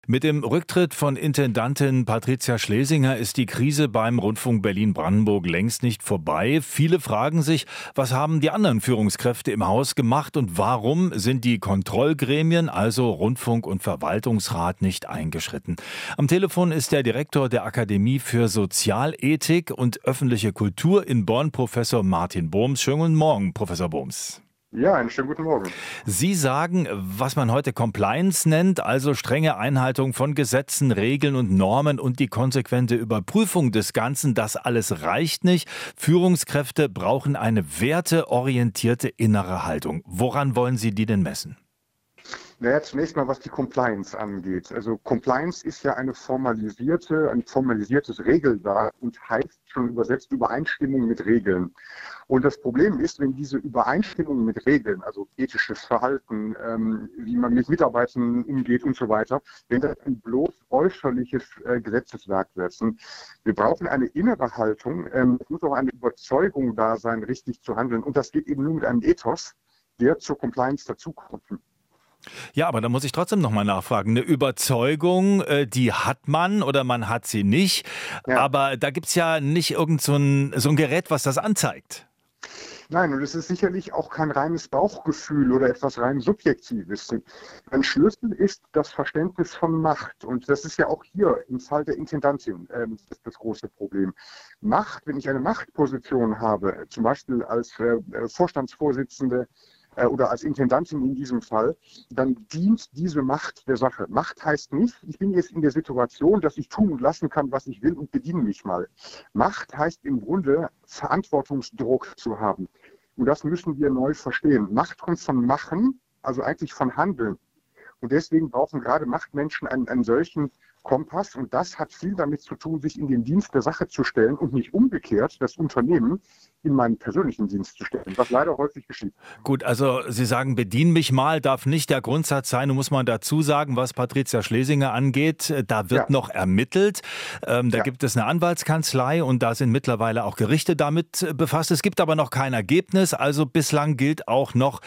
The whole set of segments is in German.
Mit dem Rücktritt von Intendantin Patricia Schlesinger ist die Krise beim Rundfunk Berlin-Brandenburg längst nicht vorbei. Viele fragen sich, was haben die anderen Führungskräfte im Haus gemacht und warum sind die Kontrollgremien, also Rundfunk- und Verwaltungsrat, nicht eingeschritten? Am Telefon ist der Direktor der Akademie für Sozialethik und öffentliche Kultur in Bonn, Professor Martin Bohms. Schönen guten Morgen, Professor Bohms. Ja, einen schönen guten Morgen. Sie sagen, was man heute Compliance nennt, also strenge Einhaltung von Gesetzen, Regeln und Normen und die konsequente Überprüfung des Ganzen, das alles reicht nicht. Führungskräfte brauchen eine werteorientierte innere Haltung. Woran wollen Sie die denn messen? Naja, zunächst mal, was die Compliance angeht. Also Compliance ist ja ein formalisiertes Regelwerk und heißt schon übersetzt Übereinstimmung mit Regeln. Und das Problem ist, wenn diese Übereinstimmung mit Regeln, also ethisches Verhalten, wie man mit Mitarbeitern umgeht und so weiter, wenn das ein bloß äußerliches Gesetzeswerk wird. Wir brauchen eine innere Haltung, es muss auch eine Überzeugung da sein, richtig zu handeln. Und das geht eben nur mit einem Ethos, der zur Compliance dazukommt. Ja, aber da muss ich trotzdem nochmal nachfragen. Eine Überzeugung, die hat man oder man hat sie nicht. Ja. Aber da gibt's ja nicht irgend so ein Gerät, was das anzeigt. Nein, und es ist sicherlich auch kein reines Bauchgefühl oder etwas rein Subjektives. Ein Schlüssel ist das Verständnis von Macht. Und das ist ja auch hier im Fall der Intendantin das große Problem. Macht, wenn ich eine Machtposition habe, zum Beispiel als Vorstandsvorsitzende, oder als Intendantin in diesem Fall, dann dient diese Macht der Sache. Macht heißt nicht, ich bin jetzt in der Situation, dass ich tun und lassen kann, was ich will und bediene mich mal. Macht heißt im Grunde, Verantwortungsdruck zu haben. Und das müssen wir neu verstehen. Macht kommt von Machen, also eigentlich von Handeln. Und deswegen brauchen gerade Machtmenschen einen solchen Kompass. Und das hat viel damit zu tun, sich in den Dienst der Sache zu stellen und nicht umgekehrt das Unternehmen in meinen persönlichen Dienst zu stellen, was leider häufig geschieht. Gut, also Sie sagen, bedien mich mal, darf nicht der Grundsatz sein. Nun muss man dazu sagen, was Patricia Schlesinger angeht, da wird noch ermittelt. Da gibt es eine Anwaltskanzlei und da sind mittlerweile auch Gerichte damit befasst. Es gibt aber noch kein Ergebnis. Also bislang gilt auch noch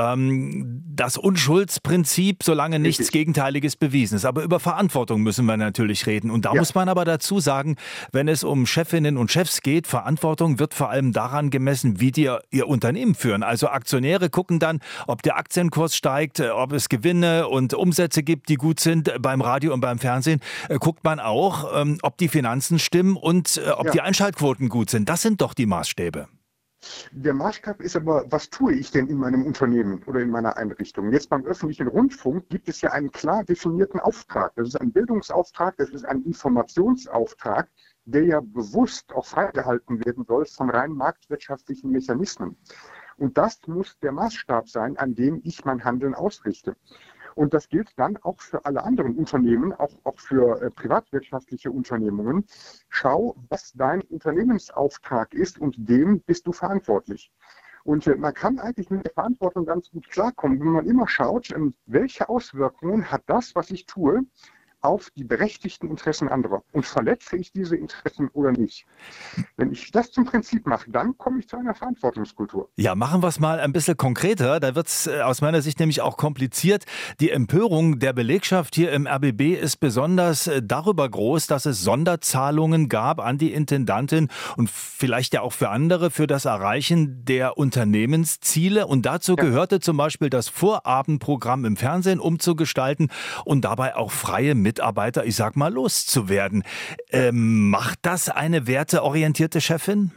das Unschuldsprinzip, solange nichts Gegenteiliges bewiesen ist. Aber über Verantwortung müssen wir natürlich reden. Und da muss man aber dazu sagen, wenn es um Chefinnen und Chefs geht, Verantwortung wird vor allem daran gemessen, wie die ihr Unternehmen führen. Also Aktionäre gucken dann, ob der Aktienkurs steigt, ob es Gewinne und Umsätze gibt, die gut sind. Beim Radio und beim Fernsehen guckt man auch, ob die Finanzen stimmen und ob die Einschaltquoten gut sind. Das sind doch die Maßstäbe. Der Maßstab ist aber, was tue ich denn in meinem Unternehmen oder in meiner Einrichtung? Jetzt beim öffentlichen Rundfunk gibt es ja einen klar definierten Auftrag. Das ist ein Bildungsauftrag, das ist ein Informationsauftrag, der ja bewusst auch freigehalten werden soll von rein marktwirtschaftlichen Mechanismen. Und das muss der Maßstab sein, an dem ich mein Handeln ausrichte. Und das gilt dann auch für alle anderen Unternehmen, auch für privatwirtschaftliche Unternehmungen. Schau, was dein Unternehmensauftrag ist und dem bist du verantwortlich. Und man kann eigentlich mit der Verantwortung ganz gut klarkommen, wenn man immer schaut, welche Auswirkungen hat das, was ich tue, auf die berechtigten Interessen anderer. Und verletze ich diese Interessen oder nicht? Wenn ich das zum Prinzip mache, dann komme ich zu einer Verantwortungskultur. Ja, machen wir es mal ein bisschen konkreter. Da wird es aus meiner Sicht nämlich auch kompliziert. Die Empörung der Belegschaft hier im RBB ist besonders darüber groß, dass es Sonderzahlungen gab an die Intendantin und vielleicht ja auch für andere für das Erreichen der Unternehmensziele. Und dazu gehörte zum Beispiel das Vorabendprogramm im Fernsehen umzugestalten und dabei auch freie Mitarbeiter, ich sag mal, loszuwerden. Macht das eine werteorientierte Chefin?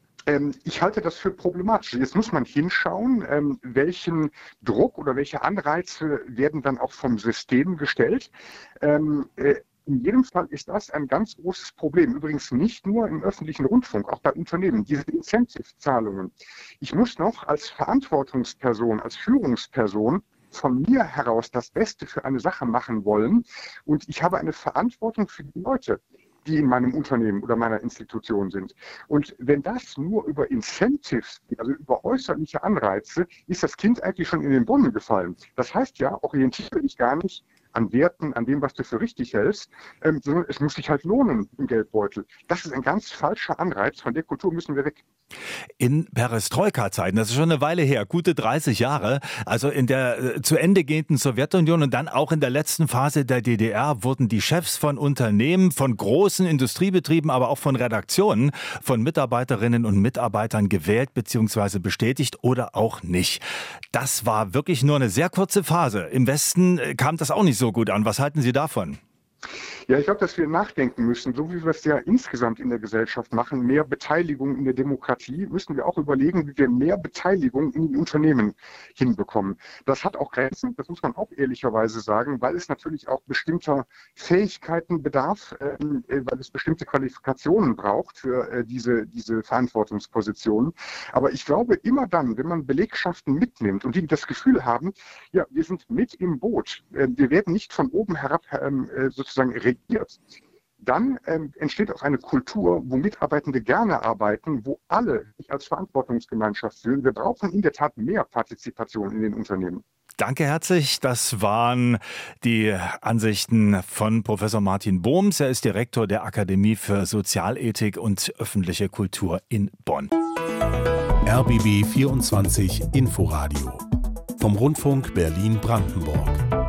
Ich halte das für problematisch. Jetzt muss man hinschauen, welchen Druck oder welche Anreize werden dann auch vom System gestellt. In jedem Fall ist das ein ganz großes Problem. Übrigens nicht nur im öffentlichen Rundfunk, auch bei Unternehmen. Diese Incentive-Zahlungen. Ich muss noch als Verantwortungsperson, als Führungsperson von mir heraus das Beste für eine Sache machen wollen. Und ich habe eine Verantwortung für die Leute, die in meinem Unternehmen oder meiner Institution sind. Und wenn das nur über Incentives, also über äußerliche Anreize, ist das Kind eigentlich schon in den Brunnen gefallen. Das heißt ja, orientiere dich gar nicht an Werten, an dem, was du für richtig hältst, sondern es muss sich halt lohnen im Geldbeutel. Das ist ein ganz falscher Anreiz. Von der Kultur müssen wir weg. In Perestroika-Zeiten, das ist schon eine Weile her, gute 30 Jahre, also in der zu Ende gehenden Sowjetunion und dann auch in der letzten Phase der DDR wurden die Chefs von Unternehmen, von großen Industriebetrieben, aber auch von Redaktionen, von Mitarbeiterinnen und Mitarbeitern gewählt bzw. bestätigt oder auch nicht. Das war wirklich nur eine sehr kurze Phase. Im Westen kam das auch nicht so gut an. Was halten Sie davon? Ja, ich glaube, dass wir nachdenken müssen, so wie wir es ja insgesamt in der Gesellschaft machen, mehr Beteiligung in der Demokratie, müssen wir auch überlegen, wie wir mehr Beteiligung in den Unternehmen hinbekommen. Das hat auch Grenzen, das muss man auch ehrlicherweise sagen, weil es natürlich auch bestimmter Fähigkeiten bedarf, weil es bestimmte Qualifikationen braucht für diese Verantwortungspositionen. Aber ich glaube, immer dann, wenn man Belegschaften mitnimmt und die das Gefühl haben, ja, wir sind mit im Boot, wir werden nicht von oben herab sozusagen regiert, dann entsteht auch eine Kultur, wo Mitarbeitende gerne arbeiten, wo alle sich als Verantwortungsgemeinschaft fühlen. Wir brauchen in der Tat mehr Partizipation in den Unternehmen. Danke herzlich. Das waren die Ansichten von Professor Martin Bohms. Er ist Direktor der Akademie für Sozialethik und öffentliche Kultur in Bonn. RBB 24 Inforadio vom Rundfunk Berlin-Brandenburg.